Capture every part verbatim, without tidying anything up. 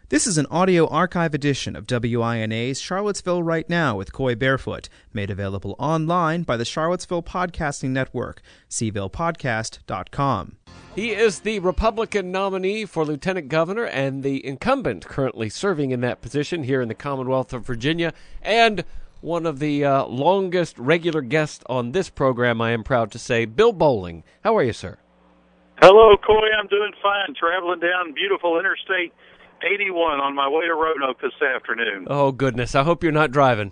This is an audio archive edition of W I N A's Charlottesville Right Now with Coy Barefoot, made available online by the Charlottesville Podcasting Network, c ville podcast dot com. He is the Republican nominee for lieutenant governor and the incumbent currently serving in that position here in the Commonwealth of Virginia, and one of the uh, longest regular guests on this program, I am proud to say, Bill Bolling. How are you, sir? Hello, Coy. I'm doing fine. Traveling down beautiful Interstate eighty-one on my way to Roanoke this afternoon. Oh, goodness. I hope you're not driving.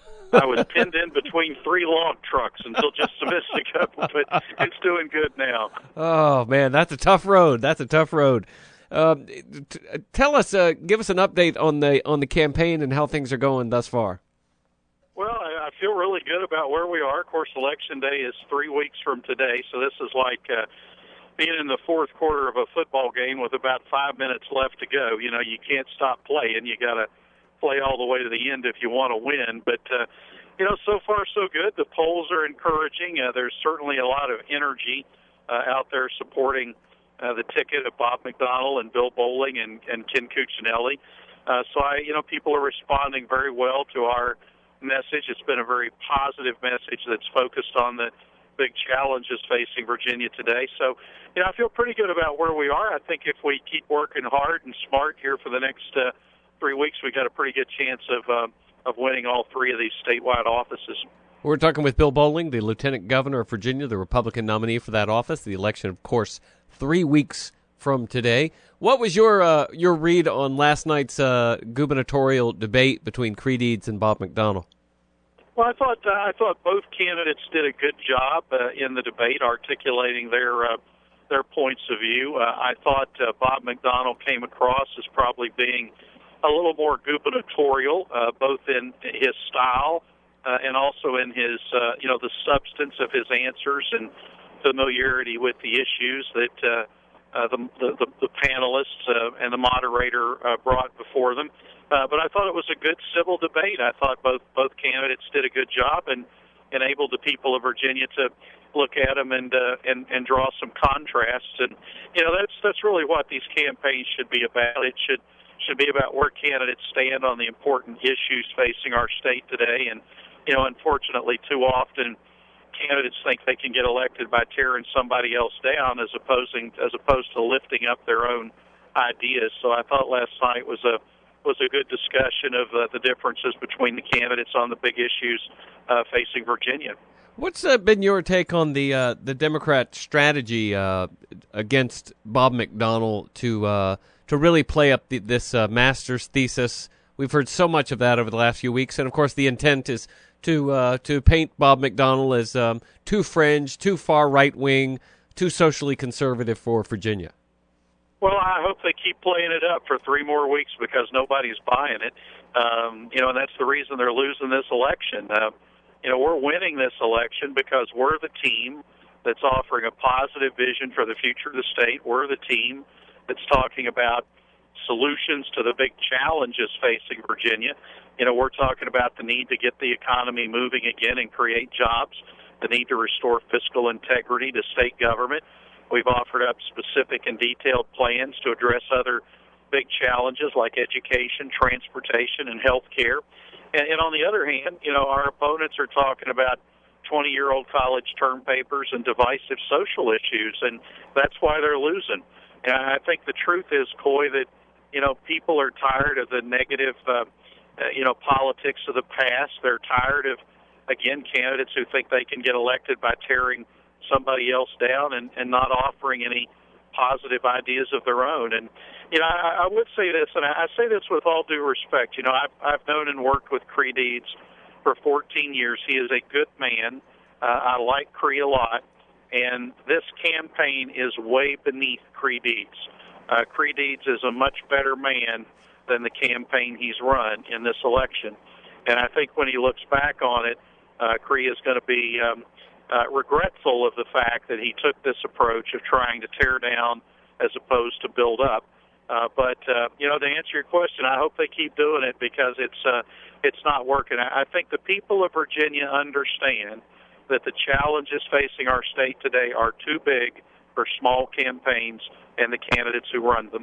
I was pinned in between three log trucks until just a minute ago, but it's doing good now. Oh, man, that's a tough road. That's a tough road. Uh, t- tell us, uh, give us an update on the on the campaign and how things are going thus far. Well, I, I feel really good about where we are. Of course, Election Day is three weeks from today, so this is like uh, being in the fourth quarter of a football game with about five minutes left to go. You know, you can't stop playing. You got to play all the way to the end if you want to win. But, uh, you know, so far so good. The polls are encouraging. Uh, there's certainly a lot of energy uh, out there supporting uh, the ticket of Bob McDonnell and Bill Bolling and, and Ken Cuccinelli. Uh, so, I, you know, people are responding very well to our message. It's been a very positive message that's focused on the big challenges facing Virginia today. So, you know, I feel pretty good about where we are. I think if we keep working hard and smart here for the next uh, three weeks, we got a pretty good chance of uh, of winning all three of these statewide offices. We're talking with Bill Bolling, the Lieutenant Governor of Virginia, the Republican nominee for that office. The election, of course, three weeks from today. What was your uh, your read on last night's uh, gubernatorial debate between Creed Eads and Bob McDonnell? Well, I thought uh, I thought both candidates did a good job uh, in the debate, articulating their uh, their points of view. Uh, I thought uh, Bob McDonnell came across as probably being a little more gubernatorial, uh, both in his style uh, and also in his uh, you know the substance of his answers and familiarity with the issues that uh, uh, the, the the panelists uh, and the moderator uh, brought before them. Uh, but I thought it was a good civil debate. I thought both both candidates did a good job and enabled the people of Virginia to look at them and uh, and and draw some contrasts. And you know that's that's really what these campaigns should be about. It should should be about where candidates stand on the important issues facing our state today. And you know, unfortunately, too often candidates think they can get elected by tearing somebody else down, as opposing as opposed to lifting up their own ideas. So I thought last night was a was a good discussion of uh, the differences between the candidates on the big issues uh, facing Virginia. What's uh, been your take on the uh, the Democrat strategy uh, against Bob McDonnell to uh, to really play up the, this uh, master's thesis? We've heard so much of that over the last few weeks, and of course the intent is to uh, to paint Bob McDonnell as um, too fringe, too far right wing, too socially conservative for Virginia. Well, I hope they keep playing it up for three more weeks because nobody's buying it. Um, you know, and that's the reason they're losing this election. Uh, you know, we're winning this election because we're the team that's offering a positive vision for the future of the state. We're the team that's talking about solutions to the big challenges facing Virginia. You know, we're talking about the need to get the economy moving again and create jobs, the need to restore fiscal integrity to state government. We've offered up specific and detailed plans to address other big challenges like education, transportation, and health care. And, and on the other hand, you know, our opponents are talking about twenty-year-old college term papers and divisive social issues, and that's why they're losing. And I think the truth is, Coy, that, you know, people are tired of the negative, uh, uh, you know, politics of the past. They're tired of, again, candidates who think they can get elected by tearing somebody else down and, and not offering any positive ideas of their own. And, you know, I, I would say this, and I, I say this with all due respect. You know, I've, I've known and worked with Creed Eads for fourteen years. He is a good man. Uh, I like Creed a lot. And this campaign is way beneath Creed Eads. Uh, Creed Eads is a much better man than the campaign he's run in this election. And I think when he looks back on it, uh, Creed is going to be um, Uh, regretful of the fact that he took this approach of trying to tear down as opposed to build up. Uh, but, uh, you know, to answer your question, I hope they keep doing it because it's uh, it's not working. I, I think the people of Virginia understand that the challenges facing our state today are too big for small campaigns and the candidates who run them.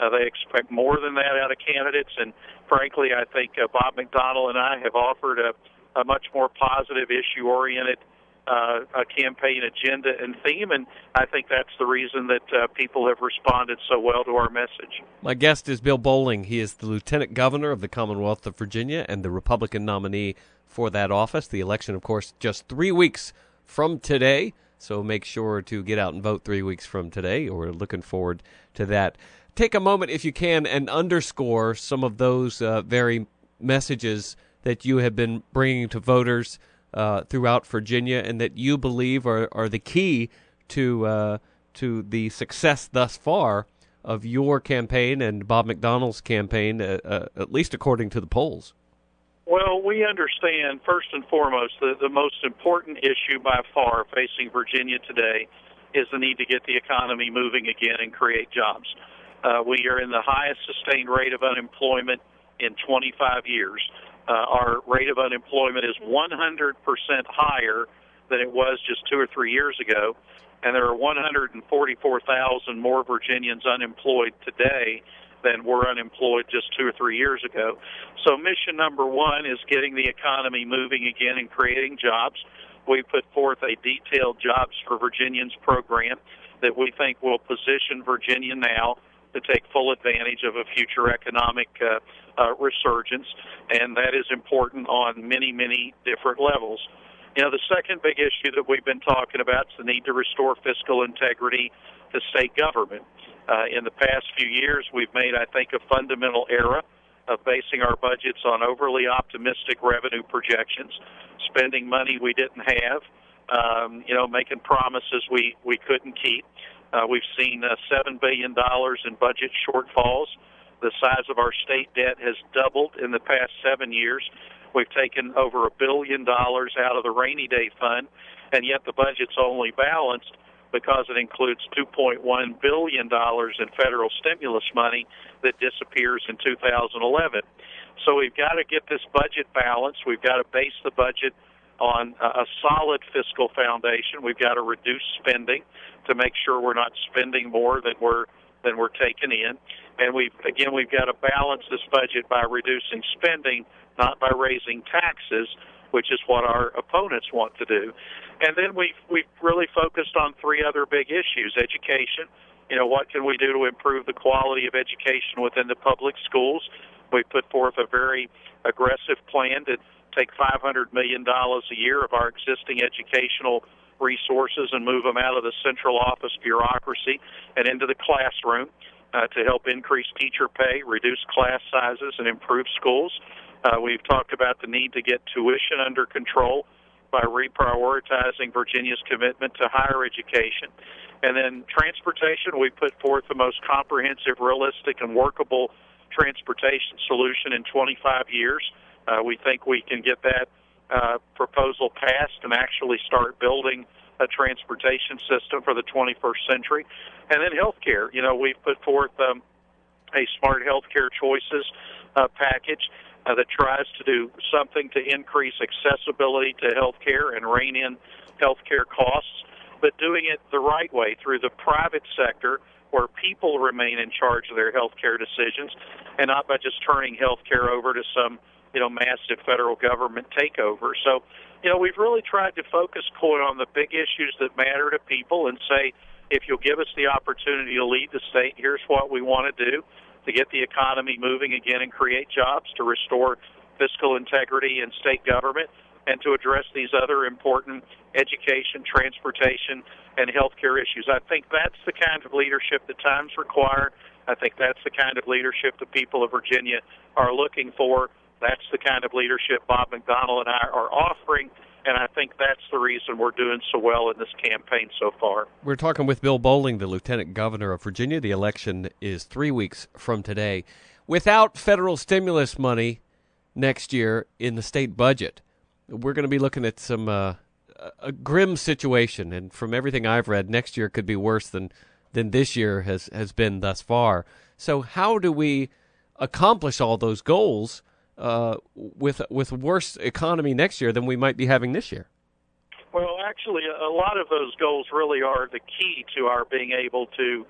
Uh, they expect more than that out of candidates, and frankly, I think uh, Bob McDonnell and I have offered a, a much more positive, issue-oriented uh, a campaign agenda and theme, and I think that's the reason that uh, people have responded so well to our message. My guest is Bill Bolling. He is the Lieutenant Governor of the Commonwealth of Virginia and the Republican nominee for that office. The election, of course, just three weeks from today, so make sure to get out and vote three weeks from today. We're looking forward to that. Take a moment, if you can, and underscore some of those uh, very messages that you have been bringing to voters uh, throughout Virginia and that you believe are, are the key to uh, to the success thus far of your campaign and Bob McDonnell's campaign, uh, uh, at least according to the polls. Well, we understand, first and foremost, that the most important issue by far facing Virginia today is the need to get the economy moving again and create jobs. Uh, we are in the highest sustained rate of unemployment in twenty-five years. Uh, our rate of unemployment is one hundred percent higher than it was just two or three years ago, and there are one hundred forty-four thousand more Virginians unemployed today than were unemployed just two or three years ago. So mission number one is getting the economy moving again and creating jobs. We put forth a detailed Jobs for Virginians program that we think will position Virginia now to take full advantage of a future economic uh, uh, resurgence, and that is important on many, many different levels. You know, the second big issue that we've been talking about is the need to restore fiscal integrity to state government. Uh, in the past few years, we've made, I think, a fundamental error of basing our budgets on overly optimistic revenue projections, spending money we didn't have, um, you know, making promises we, we couldn't keep. Uh, we've seen uh, seven billion dollars in budget shortfalls. The size of our state debt has doubled in the past seven years. We've taken over a billion dollars out of the rainy day fund, and yet the budget's only balanced because it includes two point one billion dollars in federal stimulus money that disappears in two thousand eleven. So we've got to get this budget balanced. We've got to base the budget on a solid fiscal foundation. We've got to reduce spending to make sure we're not spending more than we're than we're taking in. And we've again we've got to balance this budget by reducing spending, not by raising taxes, which is what our opponents want to do. And then we've, we've really focused on three other big issues. Education. You know, what can we do to improve the quality of education within the public schools? We put forth a very aggressive plan to take five hundred million dollars a year of our existing educational resources and move them out of the central office bureaucracy and into the classroom uh, to help increase teacher pay, reduce class sizes, and improve schools. Uh, we've talked about the need to get tuition under control by reprioritizing Virginia's commitment to higher education. And then transportation, we put forth the most comprehensive, realistic, and workable transportation solution in twenty-five years. Uh, we think we can get that uh, proposal passed and actually start building a transportation system for the twenty-first century. And then healthcare. You know, we've put forth um, a smart healthcare choices uh, package uh, that tries to do something to increase accessibility to healthcare and rein in healthcare costs, but doing it the right way through the private sector where people remain in charge of their healthcare decisions and not by just turning healthcare over to some you know, massive federal government takeover. So, you know, we've really tried to focus, Coy, on the big issues that matter to people and say, if you'll give us the opportunity to lead the state, here's what we want to do to get the economy moving again and create jobs, to restore fiscal integrity in state government, and to address these other important education, transportation, and healthcare issues. I think that's the kind of leadership that times require. I think that's the kind of leadership the people of Virginia are looking for. That's the kind of leadership Bob McDonnell and I are offering, and I think that's the reason we're doing so well in this campaign so far. We're talking with Bill Bolling, the Lieutenant Governor of Virginia. The election is three weeks from today. Without federal stimulus money next year in the state budget, we're going to be looking at some uh, a grim situation, and from everything I've read, next year could be worse than, than this year has, has been thus far. So how do we accomplish all those goals Uh, with with worse economy next year than we might be having this year? Well, actually, a lot of those goals really are the key to our being able to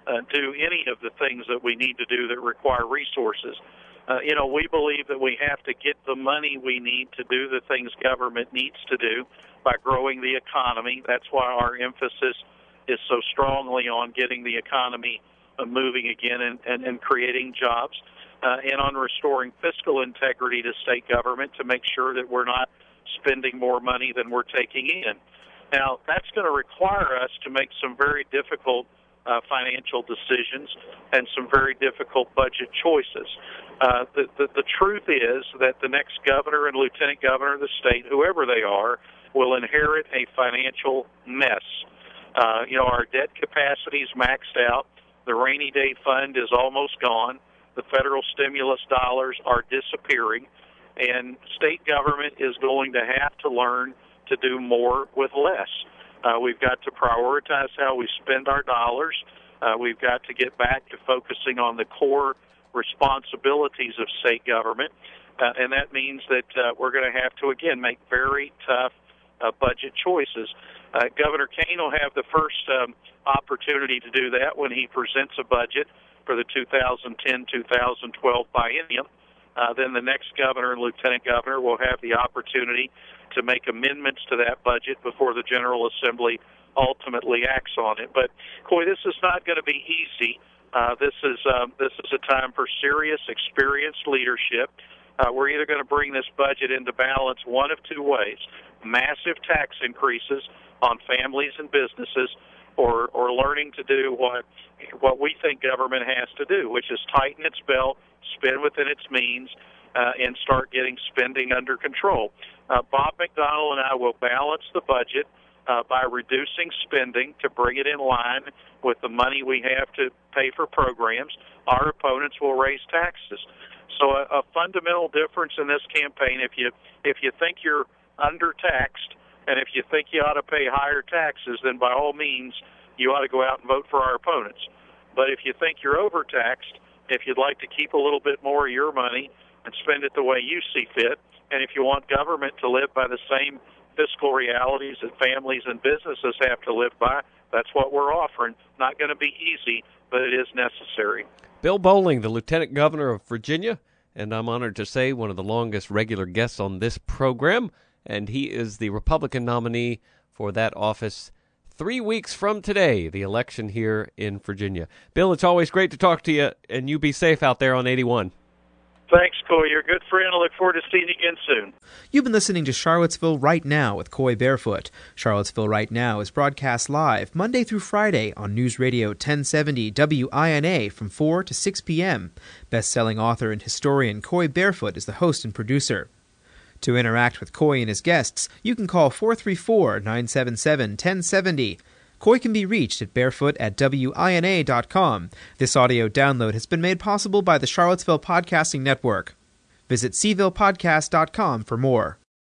uh, do any of the things that we need to do that require resources. Uh, you know, we believe that we have to get the money we need to do the things government needs to do by growing the economy. That's why our emphasis is so strongly on getting the economy uh, moving again and, and, and creating jobs, uh, and on restoring fiscal integrity to state government to make sure that we're not spending more money than we're taking in. Now, that's going to require us to make some very difficult uh, financial decisions and some very difficult budget choices. Uh, the, the, the truth is that the next governor and lieutenant governor of the state, whoever they are, will inherit a financial mess. Uh, you know, our debt capacity is maxed out. The rainy day fund is almost gone. The federal stimulus dollars are disappearing. And state government is going to have to learn to do more with less. Uh, we've got to prioritize how we spend our dollars. Uh, we've got to get back to focusing on the core responsibilities of state government. Uh, and that means that uh, we're going to have to, again, make very tough uh, budget choices. Uh, Governor Kane will have the first um, opportunity to do that when he presents a budget for the two thousand ten to two thousand twelve biennium. Uh, then the next governor and lieutenant governor will have the opportunity to make amendments to that budget before the General Assembly ultimately acts on it. But, Coy, this is not going to be easy. Uh, this is um, this is a time for serious, experienced leadership. Uh, we're either going to bring this budget into balance one of two ways: massive tax increases on families and businesses, or or learning to do what what we think government has to do, which is tighten its belt, spend within its means, uh, and start getting spending under control. Uh, Bob McDonnell and I will balance the budget uh, by reducing spending to bring it in line with the money we have to pay for programs. Our opponents will raise taxes. So a, a fundamental difference in this campaign, if you if you think you're undertaxed and if you think you ought to pay higher taxes, then by all means you ought to go out and vote for our opponents. But if you think you're overtaxed, if you'd like to keep a little bit more of your money and spend it the way you see fit, and if you want government to live by the same fiscal realities that families and businesses have to live by, that's what we're offering. Not going to be easy, but it is necessary. Bill Bolling, the Lieutenant Governor of Virginia, and I'm honored to say one of the longest regular guests on this program, and he is the Republican nominee for that office three weeks from today, the election here in Virginia. Bill, it's always great to talk to you, and you be safe out there on eighty-one. Thanks, Coy. You're a good friend. I look forward to seeing you again soon. You've been listening to Charlottesville Right Now with Coy Barefoot. Charlottesville Right Now is broadcast live Monday through Friday on News Radio ten seventy W I N A from four to six p.m. Best-selling author and historian Coy Barefoot is the host and producer. To interact with Coy and his guests, you can call four three four, nine seven seven, one zero seven zero. Coy can be reached at barefoot at W I N A dot com. This audio download has been made possible by the Charlottesville Podcasting Network. Visit C ville podcast dot com for more.